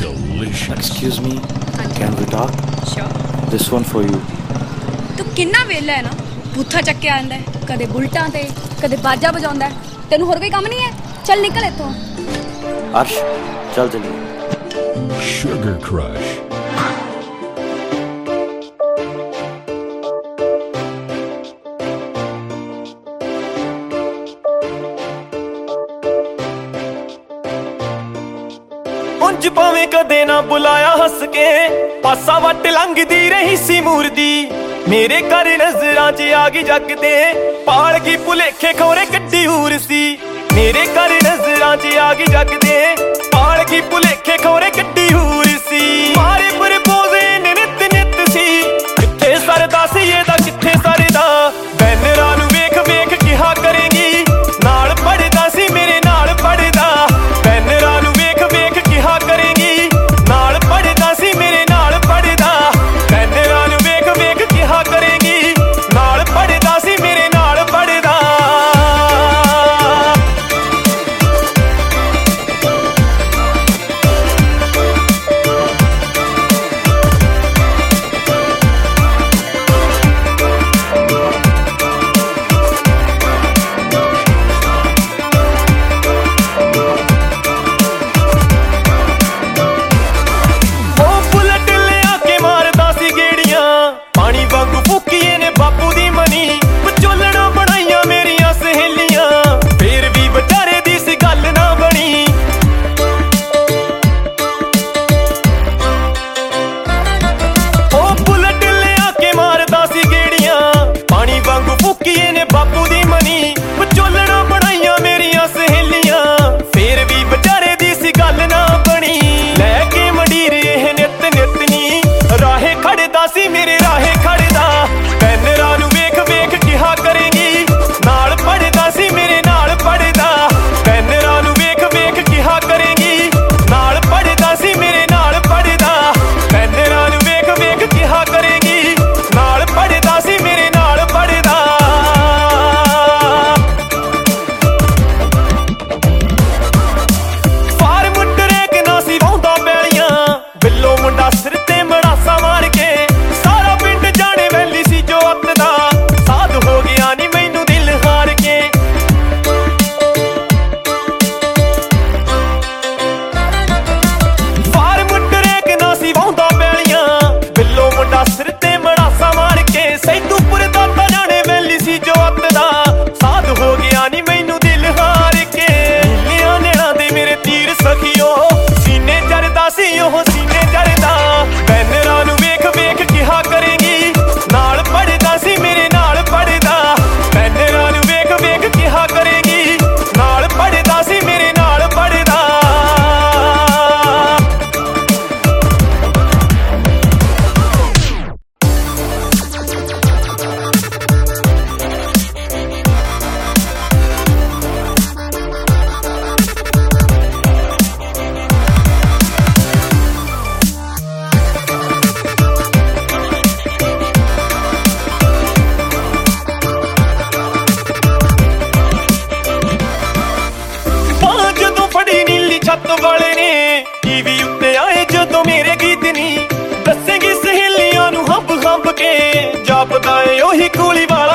delicious. Excuse me, can we talk? Sure. This one for you. ਤੂੰ ਕਿੰਨਾ ਵੇਲਾ ਹੈ ਨਾ, ਬੂਥਾ ਚੱਕਿਆ ਆਂਦਾ ਹੈ, ਕਦੇ ਬੁਲਟਾਂ ਤੇ ਕਦੇ ਬਾਜਾ ਵਜਾਉਂਦਾ ਹੈ। ਤੈਨੂੰ ਹੋਰ ਕੋਈ ਕੰਮ ਨਹੀਂ ਹੈ? ਚੱਲ ਨਿਕਲ ਇੱਥੋਂ। अर्श चल चलिए। Sugar Crush. ਉਂਝ ਭਾਵੇਂ ਕਦੇ ਨਾ ਬੁਲਾਇਆ ਹੱਸ ਕੇ, ਪਾਸਾ ਵੱਟ ਲੰਘਦੀ ਰਹੀ ਸੀ ਮੂਰਦੀ। ਮੇਰੇ ਘਰ ਨਜ਼ਰਾਂ 'ਚ ਆ ਗਈ ਜੱਗ ਤੇ, ਪਾਲ ਗਈ ਭੁਲੇਖੇ ਖੋਰੇ ਕੱਢੀ ਹੂਰ ਸੀ। ਮੇਰੇ ਘਰ ਨਜ਼ਰਾਂ 'ਚ ਆ ਗਈ ਜੱਗ ਤੇ, ਪਾਲ ਗਈ ਭੁਲੇਖੇ ਖੋਰੇ ਕੱਢੀ ਹੂਰ ਸੀ। ਮਾਰੇ ਪ੍ਰਪੋਜ਼ੇ ਨਿਤ ਨਿਤ ਸੀ, ਕਿੱਥੇ ਸਰਦਾ ਸੀ ਇਹਦਾ ਕਿੱਥੇ ਸਰਦਾ। ਬੈਨਰਾਂ ਨੂੰ ਵੇਖ ਵੇਖ ਕਿਹਾ ਕਰੇਂਗੀ, ਨਾਲ ਪੜਦਾ ਸੀ ਮੇਰੇ ਨਾਲ ਪੜਦਾ। ਬੈਨਰਾਂ ਨੂੰ ਵੇਖ ਵੇਖ ਕਿਹਾ ਕਰੇਂਗੀ, ਨਾਲ ਪੜਦਾ ਸੀ ਮੇਰੇ ਨਾਲ ਪੜਦਾ। ਬੈਨਰਾਂ ਨੂੰ ਵੇਖ ਵੇਖ ਕਿਹਾ ਕਰੇਂਗੀ, ਨਾਲ ਪੜਦਾ ਸੀ ਮੇਰੇ ਨਾਲ ਪੜਦਾ। ਪਾਣੀ ਵਾਂਗੂ ਫੂਕੀ ਇਹਨੇ ਬਾਪੂ ਦੀ ਮਨੀ, ਵਿਚੋਲਣਾ ਬਣਾਈਆਂ ਮੇਰੀਆਂ ਸਹੇਲੀਆਂ, ਫੇਰ ਵੀ ਵਿਚਾਰੇ ਦੀ ਸੀ ਗੱਲ ਨਾ ਬਣੀ। ਉਹ ਬੁਲਟ ਲਿਆ ਕੇ ਮਾਰਦਾ ਸੀ ਗੇੜੀਆਂ, ਪਾਣੀ ਵਾਂਗੂ ਫੂਕੀ ਇਹਨੇ ਬਾਪੂ ਦੀ ਮਨੀ, ਵਿਚੋਲਣਾ ਬਣਾਈਆਂ ਮੇਰੀਆਂ ਸਹੇਲੀਆਂ, ਫੇਰ ਵੀ ਵਿਚਾਰੇ ਦੀ ਸੀ ਗੱਲ ਨਾ ਬਣੀ। ਲੈ ਕੇ ਮੰਡੀਰ ਇਹ ਨਿਤ ਨਿਤ ਨੀ, ਰਾਹੇ ਖੜਦਾ ਸੀ ਮੇਰੇ ਰਾਹੇ ਖੜਦਾ। ਬੈਨਰਾਂ ਨੂੰ ਵੇਖ ਵੇਖ ਕਿਹਾ ਕਰੇਂਗੀ, ਨਾਲ ਪੜਦਾ ਸੀ ਮੇਰੇ ਨਾਲ ਪੜਦਾ। ਬੈਨਰਾਂ ਨੂੰ ਵੇਖ ਵੇਖ ਕਿਹਾ ਕਰੇਂਗੀ, ਨਾਲ ਪੜਦਾ ਸੀ ਮੇਰੇ ਨਾਲ ਪੜਦਾ। ਬੈਨਰਾਂ ਨੂੰ ਵੇਖ ਵੇਖ ਕਿਹਾ ਕਰੇਂਗੀ, ਨਾਲ ਪੜਦਾ ਸੀ ਮੇਰੇ ਨਾਲ ਪੜਦਾ। ਫਾਰਮ ਟਰੈਕ ਨਾ ਸੀ ਵਾਹੁੰਦਾ ਪੈਲੀਆਂ, ਬਿੱਲੋ ਮੁੰਡਾ ਸਿਰ ਤੇ ਮੜਾਸਾ ਮਾਰ ਕੇ, ਸਾਰਾ ਪਿੰਡ ਜਾਣੇ ਵੈਲੀ ਸੀ ਜੋ ਅੱਤ ਦਾ। ਸਾਧ ਹੋ ਗਿਆ ਨੀ ਮੈਨੂੰ ਦਿਲ ਹਾਰ ਕੇ। ਫਾਰਮ ਟਰੈਕ ਨਾ ਸੀ ਵਾਹੁੰਦਾ ਪੈਲੀਆਂ, ਬਿੱਲੋ ਮੁੰਡਾ ਸਿਰ ਤੇ ਮੜਾਸਾ ਮਾਰ ਕੇ, ਸੈਦੂਪੁਰ ਦਾ ਤਾਂ ਜਾਣੇ ਵੈਲੀ ਸੀ ਜੋ ਅੱਤ ਦਾ। ਸਾਧ ਹੋ ਗਿਆ ਨੀ ਮੈਨੂੰ ਦਿਲ ਹਾਰ ਕੇ। ਨੀਲਿਆਂ ਨੈਣਾਂ ਦੇ ਮੇਰੇ ਤੀਰ ਸਖੀਓ, ਸੀਨੇ ਜਰਦਾ ਸੀ ਉਹ ਸੀਨੇ ਜਰਦਾ। ਬੈਨਰਾਂ ਨੂੰ ਵੇਖ ਵੇਖ ਕਿਹਾ ਕਰੇਂਗੀ, ਨਾਲ ਪੜਦਾ ਸੀ ਮੇਰੇ ਨਾਲ ਪੜਦਾ। ਬੈਨਰਾਂ ਨੂੰ ਵੇਖ ਵੇਖ ਕਿਹਾ ਕਰੇਂਗੀ, ਨਾਲ ਪੜਦਾ ਸੀ ਮੇਰੇ ਨਾਲ ਪੜਦਾ। ਜਦੋਂ ਫੜੀ ਨੀਲੀ ਛੱਤ ਵਾਲੇ ਨੇ, ਟੀਵੀ ਉੱਤੇ ਆਏ ਜਦੋਂ ਮੇਰੇ ਗੀਤ ਨੀ, ਦੱਸੇਂਗੀ ਸਹੇਲੀਆਂ ਨੂੰ ਹੰਬ ਹੰਬ ਕੇ, ਜਾਪਦਾ ਏ ਉਹੀ ਕੂਲੀ ਵਾਲਾ।